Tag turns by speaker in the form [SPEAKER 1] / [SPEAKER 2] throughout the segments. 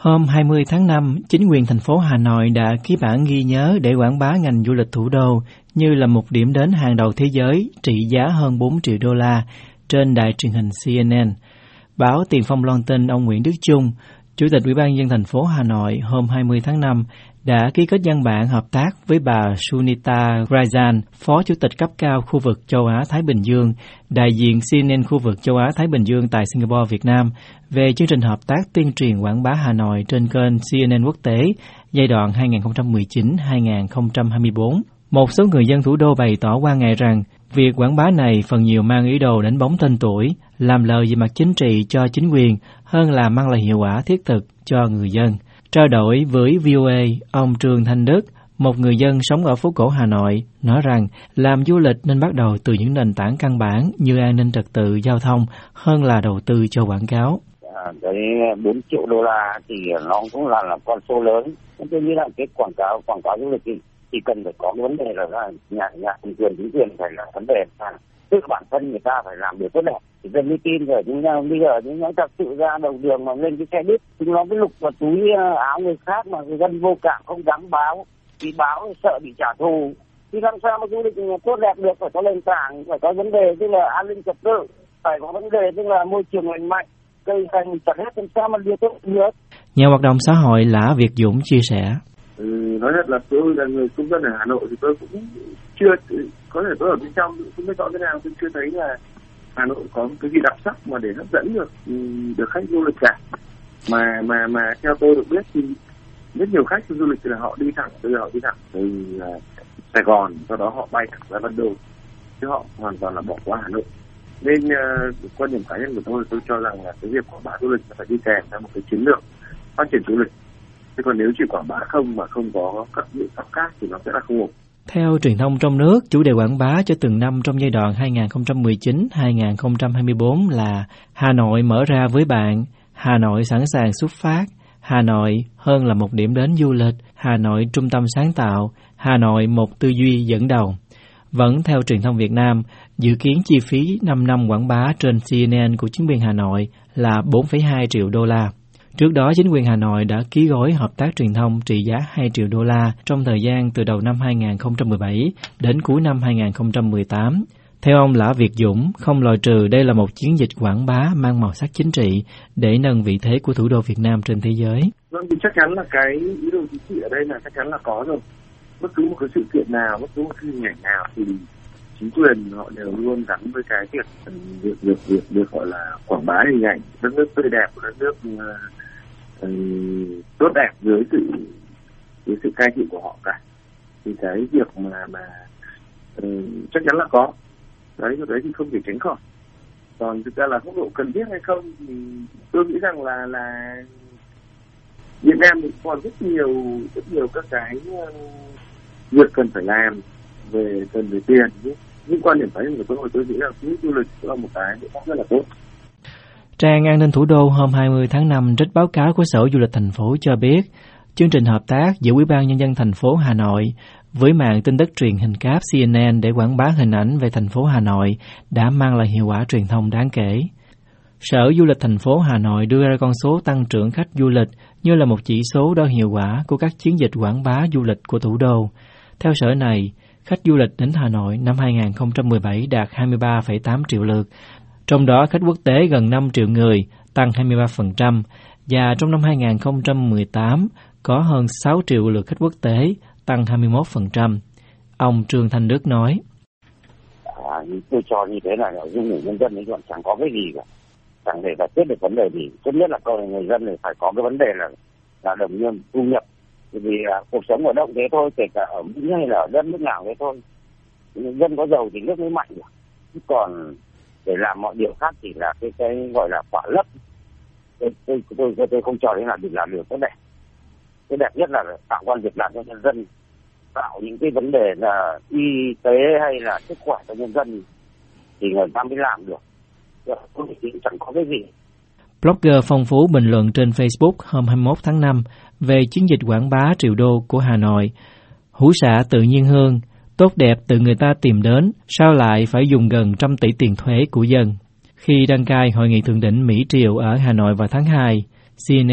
[SPEAKER 1] Hôm 20 tháng 5, chính quyền thành phố Hà Nội đã ký bản ghi nhớ để quảng bá ngành du lịch thủ đô như là một điểm đến hàng đầu thế giới trị giá hơn 4 triệu đô la trên đài truyền hình CNN. Báo Tiền Phong loan tin ông Nguyễn Đức Chung, Chủ tịch Ủy ban nhân dân thành phố Hà Nội hôm 20 tháng 5 đã ký kết văn bản hợp tác với bà Sunita Rajan, Phó Chủ tịch cấp cao khu vực châu Á-Thái Bình Dương, đại diện CNN khu vực châu Á-Thái Bình Dương tại Singapore, Việt Nam, về chương trình hợp tác tuyên truyền quảng bá Hà Nội trên kênh CNN quốc tế giai đoạn 2019-2024. Một số người dân thủ đô bày tỏ quan ngại rằng việc quảng bá này phần nhiều mang ý đồ đánh bóng tên tuổi, làm lời về mặt chính trị cho chính quyền hơn là mang lại hiệu quả thiết thực cho người dân. Trao đổi với VOA, ông Trương Thanh Đức, một người dân sống ở phố cổ Hà Nội, nói rằng làm du lịch nên bắt đầu từ những nền tảng căn bản như an ninh trật tự, giao thông hơn là đầu tư cho quảng cáo.
[SPEAKER 2] Cái 4 triệu đô la thì nó cũng là con số lớn. Tôi nghĩ là cái quảng cáo du lịch thì cần phải có cái vấn đề là nhà chính quyền phải là vấn đề tức là bản thân người ta phải làm được tốt đẹp thì dân mới tin. Rồi chúng ta bây giờ chúng nó thật sự ra đầu đường mà lên cái xe buýt chúng nó cứ lục vào túi áo người khác mà người dân vô cảm không dám báo, vì báo sợ bị trả thù. Thì làm sao mà du lịch tốt đẹp được? Phải có nền tảng, phải có vấn đề tức là an ninh trật tự, phải có vấn đề tức là môi trường lành mạnh, cây xanh chặt hết, làm sao mà điều tốt được.
[SPEAKER 1] Nhà hoạt động xã hội Lã Việt Dũng chia sẻ:
[SPEAKER 3] nói thật là tôi là người công dân ở Hà Nội thì tôi cũng chưa, có thể tôi ở bên trong cũngไม่rõ thế nào, tôi chưa thấy là Hà Nội có cái gì đặc sắc mà để hấp dẫn được khách du lịch cả. Mà theo tôi được biết thì rất nhiều khách du lịch là họ đi thẳng từ Sài Gòn, sau đó họ bay thẳng ra Vân Đồn, chứ họ hoàn toàn là bỏ qua Hà Nội. Nên quan điểm cá nhân của tôi cho rằng là cái việc quảng bá du lịch phải đi kèm theo một cái chiến lược phát triển du lịch. Thế còn nếu chỉ quảng bá không mà không có các biện pháp khác thì nó sẽ là không ổn.
[SPEAKER 1] Theo truyền thông trong nước, chủ đề quảng bá cho từng năm trong giai đoạn 2019-2024 là Hà Nội mở ra với bạn, Hà Nội sẵn sàng xuất phát, Hà Nội hơn là một điểm đến du lịch, Hà Nội trung tâm sáng tạo, Hà Nội một tư duy dẫn đầu. Vẫn theo truyền thông Việt Nam, dự kiến chi phí 5 năm quảng bá trên CNN của chính quyền Hà Nội là 4,2 triệu đô la. Trước đó, chính quyền Hà Nội đã ký gói hợp tác truyền thông trị giá 2 triệu đô la trong thời gian từ đầu năm 2017 đến cuối năm 2018. Theo ông Lã Việt Dũng, không loại trừ đây là một chiến dịch quảng bá mang màu sắc chính trị để nâng vị thế của thủ đô Việt Nam trên thế giới.
[SPEAKER 3] Vâng, thì chắc chắn là cái ý đồ chính trị ở đây là chắc chắn là có rồi. Bất cứ một cái sự kiện nào, bất cứ một cái hình ảnh nào thì chính quyền họ đều luôn gắn với cái việc gọi là quảng bá hình ảnh đất nước tươi đẹp, đất nước tốt đẹp dưới sự cai trị của họ cả. Thì cái việc mà chắc chắn là có. Đấy thì không thể tránh khỏi. Còn thực ra là mức độ cần thiết hay không thì tôi nghĩ rằng là Việt Nam thì còn rất nhiều các cái việc cần phải làm về tiền. Nhưng quan điểm cá nhân của tôi nghĩ là du lịch là một cái rất là tốt.
[SPEAKER 1] Trang An ninh Thủ đô hôm 20 tháng 5 trích báo cáo của Sở Du lịch thành phố cho biết, chương trình hợp tác giữa Ủy ban nhân dân thành phố Hà Nội với mạng tin tức truyền hình cáp CNN để quảng bá hình ảnh về thành phố Hà Nội đã mang lại hiệu quả truyền thông đáng kể. Sở Du lịch thành phố Hà Nội đưa ra con số tăng trưởng khách du lịch như là một chỉ số đo hiệu quả của các chiến dịch quảng bá du lịch của thủ đô. Theo sở này, khách du lịch đến Hà Nội năm 2017 đạt 23,8 triệu lượt, trong đó khách quốc tế gần 5 triệu người, tăng 23%, và trong năm 2018 có hơn 6 triệu lượt khách quốc tế, tăng 21%. Ông Trương Thanh Đức nói:
[SPEAKER 2] tôi cho như thế là du ngủ nhân dân ấy chẳng có cái gì cả, chẳng thể giải quyết được vấn đề gì. Tốt nhất là người dân thì phải có cái vấn đề là đồng lương thu nhập, vì cuộc sống ở đâu thế thôi, kể cả ở Mỹ hay là ở đất nước nào thế thôi. Dân có giàu thì nước mới mạnh được. Chứ còn để làm mọi điều khác chỉ là cái gọi là khỏa lấp. Tôi không cho đấy là được làm được tốt đẹp. Cái đẹp nhất là tạo công việc làm cho nhân dân, tạo những cái vấn đề là y tế hay là sức khỏe cho nhân dân thì người ta mới làm được. Chẳng có cái gì.
[SPEAKER 1] Blogger Phong Phú bình luận trên Facebook hôm 21 tháng 5 về chiến dịch quảng bá triệu đô của Hà Nội. Hữu xạ tự nhiên hơn, tốt đẹp tự người ta tìm đến, sao lại phải dùng gần 100 tỷ tiền thuế của dân. Khi đăng cai hội nghị thượng đỉnh Mỹ-Triều ở Hà Nội vào tháng 2, CNN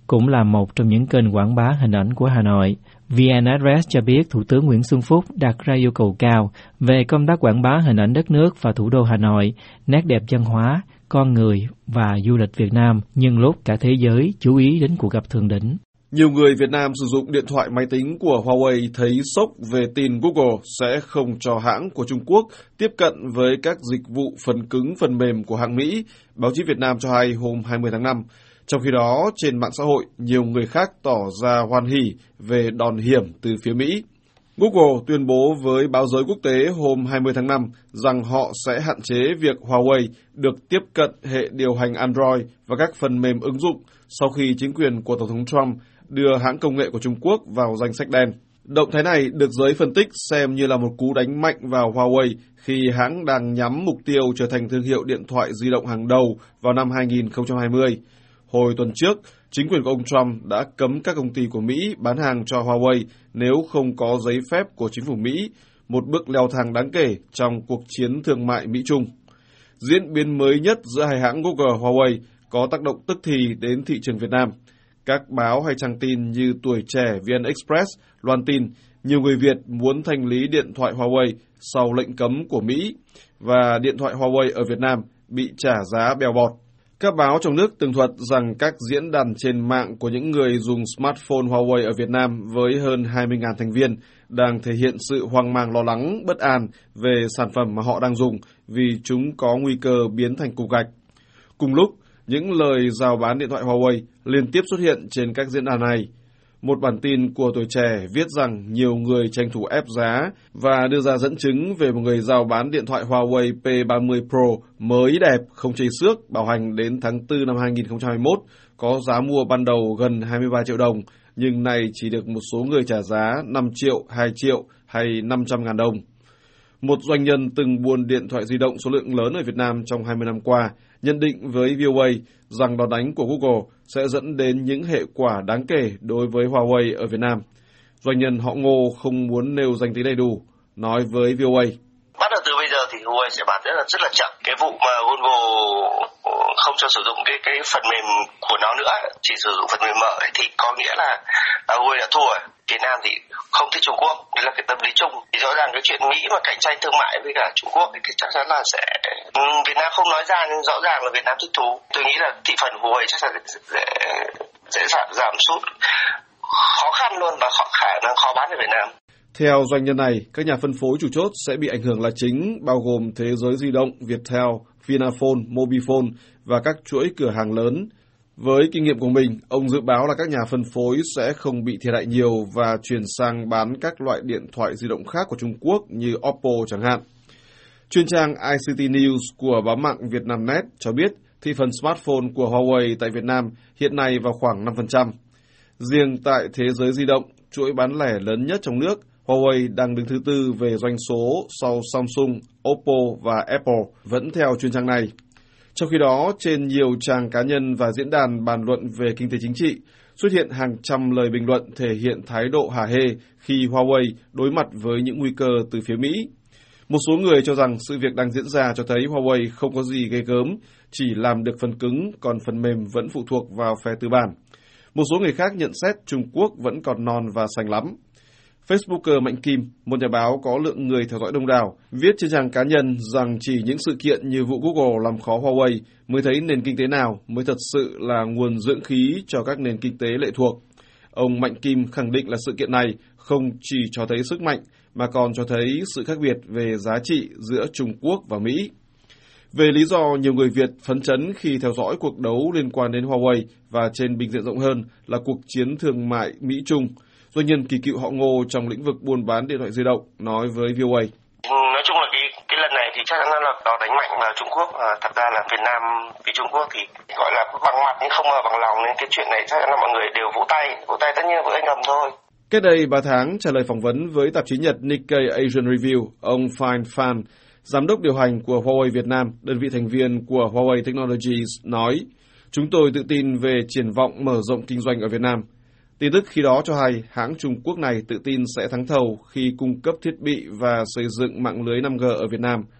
[SPEAKER 1] cũng là một trong những kênh quảng bá hình ảnh của Hà Nội. VN Address cho biết Thủ tướng Nguyễn Xuân Phúc đặt ra yêu cầu cao về công tác quảng bá hình ảnh đất nước và thủ đô Hà Nội, nét đẹp văn hóa, con người và du lịch Việt Nam, nhân lúc cả thế giới chú ý đến cuộc gặp thượng đỉnh.
[SPEAKER 4] Nhiều người Việt Nam sử dụng điện thoại máy tính của Huawei thấy sốc về tin Google sẽ không cho hãng của Trung Quốc tiếp cận với các dịch vụ phần cứng phần mềm của hãng Mỹ, báo chí Việt Nam cho hay hôm 20 tháng 5. Trong khi đó, trên mạng xã hội, nhiều người khác tỏ ra hoan hỉ về đòn hiểm từ phía Mỹ. Google tuyên bố với báo giới quốc tế hôm 20 tháng 5 rằng họ sẽ hạn chế việc Huawei được tiếp cận hệ điều hành Android và các phần mềm ứng dụng sau khi chính quyền của Tổng thống Trump đưa hãng công nghệ của Trung Quốc vào danh sách đen. Động thái này được giới phân tích xem như là một cú đánh mạnh vào Huawei khi hãng đang nhắm mục tiêu trở thành thương hiệu điện thoại di động hàng đầu vào năm 2020. Hồi tuần trước, chính quyền của ông Trump đã cấm các công ty của Mỹ bán hàng cho Huawei nếu không có giấy phép của chính phủ Mỹ, một bước leo thang đáng kể trong cuộc chiến thương mại Mỹ-Trung. Diễn biến mới nhất giữa hai hãng Google và Huawei có tác động tức thì đến thị trường Việt Nam. Các báo hay trang tin như Tuổi Trẻ, VN Express loan tin nhiều người Việt muốn thanh lý điện thoại Huawei sau lệnh cấm của Mỹ và điện thoại Huawei ở Việt Nam bị trả giá bèo bọt. Các báo trong nước tường thuật rằng các diễn đàn trên mạng của những người dùng smartphone Huawei ở Việt Nam với hơn 20.000 thành viên đang thể hiện sự hoang mang lo lắng, bất an về sản phẩm mà họ đang dùng vì chúng có nguy cơ biến thành cục gạch. Cùng lúc, những lời rao bán điện thoại Huawei liên tiếp xuất hiện trên các diễn đàn này. Một bản tin của Tuổi Trẻ viết rằng nhiều người tranh thủ ép giá và đưa ra dẫn chứng về một người rao bán điện thoại Huawei P30 Pro mới đẹp, không chây xước, bảo hành đến tháng 4 năm 2021, có giá mua ban đầu gần 23 triệu đồng, nhưng nay chỉ được một số người trả giá 5 triệu, 2 triệu hay 500.000 đồng. Một doanh nhân từng buôn điện thoại di động số lượng lớn ở Việt Nam trong 20 năm qua, nhận định với VOA rằng đòn đánh của Google sẽ dẫn đến những hệ quả đáng kể đối với Huawei ở Việt Nam. Doanh nhân họ Ngô không muốn nêu danh tính đầy đủ, nói với VOA.
[SPEAKER 5] Bắt đầu từ bây giờ thì Huawei sẽ bán rất là chậm. Cái vụ mà Google không cho sử dụng cái phần mềm của nó nữa, chỉ sử dụng phần mềm mở thì có nghĩa là Huawei đã thua. Việt Nam thì không thích Trung Quốc, đây là cái tâm lý chung. Thì rõ ràng cái chuyện Mỹ mà cạnh tranh thương mại với cả Trung Quốc thì chắc chắn là sẽ Việt Nam không nói ra nhưng rõ ràng là Việt Nam thích thú. Tôi nghĩ là thị phần Huawei chắc chắn sẽ giảm sút khó khăn luôn và khả năng khó bán ở Việt Nam.
[SPEAKER 4] Theo doanh nhân này, các nhà phân phối chủ chốt sẽ bị ảnh hưởng là chính, bao gồm Thế giới di động, Viettel, Vinaphone, Mobifone và các chuỗi cửa hàng lớn. Với kinh nghiệm của mình, ông dự báo là các nhà phân phối sẽ không bị thiệt hại nhiều và chuyển sang bán các loại điện thoại di động khác của Trung Quốc như Oppo chẳng hạn. Chuyên trang ICT News của báo mạng Vietnamnet cho biết thị phần smartphone của Huawei tại Việt Nam hiện nay vào khoảng 5%. Riêng tại thế giới di động, chuỗi bán lẻ lớn nhất trong nước, Huawei đang đứng thứ tư về doanh số sau Samsung, Oppo và Apple, vẫn theo chuyên trang này. Trong khi đó, trên nhiều trang cá nhân và diễn đàn bàn luận về kinh tế chính trị, xuất hiện hàng trăm lời bình luận thể hiện thái độ hả hê khi Huawei đối mặt với những nguy cơ từ phía Mỹ. Một số người cho rằng sự việc đang diễn ra cho thấy Huawei không có gì ghê gớm, chỉ làm được phần cứng, còn phần mềm vẫn phụ thuộc vào phe tư bản. Một số người khác nhận xét Trung Quốc vẫn còn non và xanh lắm. Facebooker Mạnh Kim, một nhà báo có lượng người theo dõi đông đảo, viết trên trang cá nhân rằng chỉ những sự kiện như vụ Google làm khó Huawei mới thấy nền kinh tế nào mới thật sự là nguồn dưỡng khí cho các nền kinh tế lệ thuộc. Ông Mạnh Kim khẳng định là sự kiện này không chỉ cho thấy sức mạnh, mà còn cho thấy sự khác biệt về giá trị giữa Trung Quốc và Mỹ. Về lý do nhiều người Việt phấn chấn khi theo dõi cuộc đấu liên quan đến Huawei và trên bình diện rộng hơn là cuộc chiến thương mại Mỹ-Trung, doanh nhân kỳ cựu họ Ngô trong lĩnh vực buôn bán điện thoại di động nói với VOA.
[SPEAKER 5] Nói chung là cái lần này thì chắc chắn là đòn đánh mạnh vào Trung Quốc. Thật ra là Việt Nam vì Trung Quốc thì gọi là bằng mặt nhưng không bằng lòng, nên cái chuyện này chắc chắn là mọi người đều vỗ tay tất nhiên với anh ngầm thôi.
[SPEAKER 4] Cách đây 3 tháng, trả lời phỏng vấn với tạp chí Nhật Nikkei Asian Review, ông Fine Phan, giám đốc điều hành của Huawei Việt Nam, đơn vị thành viên của Huawei Technologies, nói: "Chúng tôi tự tin về triển vọng mở rộng kinh doanh ở Việt Nam." Tin tức khi đó cho hay hãng Trung Quốc này tự tin sẽ thắng thầu khi cung cấp thiết bị và xây dựng mạng lưới 5G ở Việt Nam.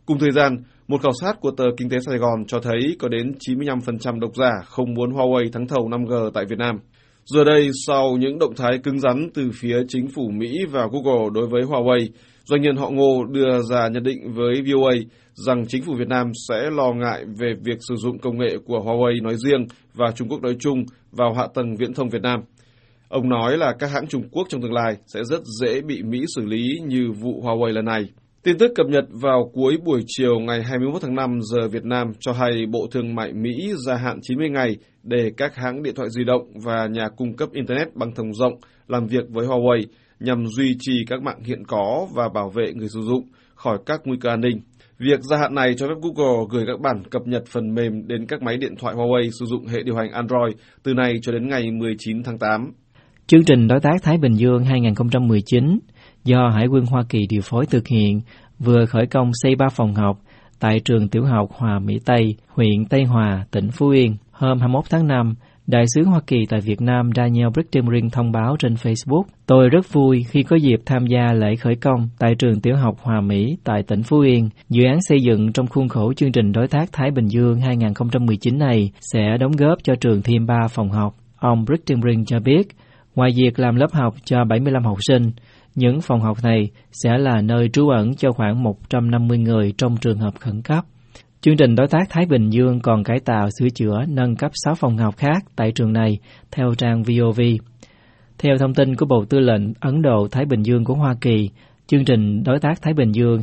[SPEAKER 4] Cùng thời gian, một khảo sát của tờ Kinh tế Sài Gòn cho thấy có đến 95% độc giả không muốn Huawei thắng thầu 5G tại Việt Nam. Giờ đây, sau những động thái cứng rắn từ phía chính phủ Mỹ và Google đối với Huawei, doanh nhân họ Ngô đưa ra nhận định với VOA rằng chính phủ Việt Nam sẽ lo ngại về việc sử dụng công nghệ của Huawei nói riêng và Trung Quốc nói chung vào hạ tầng viễn thông Việt Nam. Ông nói là các hãng Trung Quốc trong tương lai sẽ rất dễ bị Mỹ xử lý như vụ Huawei lần này. Tin tức cập nhật vào cuối buổi chiều ngày 21 tháng 5 giờ Việt Nam cho hay Bộ Thương mại Mỹ gia hạn 90 ngày để các hãng điện thoại di động và nhà cung cấp Internet băng thông rộng làm việc với Huawei nhằm duy trì các mạng hiện có và bảo vệ người sử dụng khỏi các nguy cơ an ninh. Việc gia hạn này cho phép Google gửi các bản cập nhật phần mềm đến các máy điện thoại Huawei sử dụng hệ điều hành Android từ nay cho đến ngày 19 tháng 8.
[SPEAKER 1] Chương trình Đối tác Thái Bình Dương 2019 do Hải quân Hoa Kỳ điều phối thực hiện vừa khởi công xây 3 phòng học tại trường tiểu học Hòa Mỹ Tây, huyện Tây Hòa, tỉnh Phú Yên. Hôm 21 tháng 5, Đại sứ Hoa Kỳ tại Việt Nam Daniel Brigham thông báo trên Facebook: "Tôi rất vui khi có dịp tham gia lễ khởi công tại trường tiểu học Hòa Mỹ tại tỉnh Phú Yên. Dự án xây dựng trong khuôn khổ chương trình Đối tác Thái Bình Dương 2019 này sẽ đóng góp cho trường thêm 3 phòng học." Ông Brigham cho biết, ngoài việc làm lớp học cho 75 học sinh, những phòng học này sẽ là nơi trú ẩn cho khoảng 150 người trong trường hợp khẩn cấp. Chương trình Đối tác Thái Bình Dương còn cải tạo, sửa chữa, nâng cấp 6 phòng học khác tại trường này, theo trang VOV. Theo thông tin của Bộ Tư lệnh Ấn Độ-Thái Bình Dương của Hoa Kỳ, chương trình Đối tác Thái Bình Dương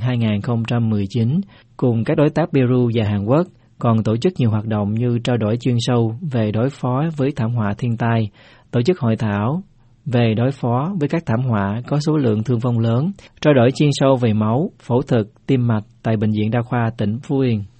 [SPEAKER 1] 2019 cùng các đối tác Peru và Hàn Quốc còn tổ chức nhiều hoạt động như trao đổi chuyên sâu về đối phó với thảm họa thiên tai, tổ chức hội thảo về đối phó với các thảm họa có số lượng thương vong lớn, trao đổi chuyên sâu về máu, phẫu thuật, tim mạch tại Bệnh viện Đa khoa tỉnh Phú Yên.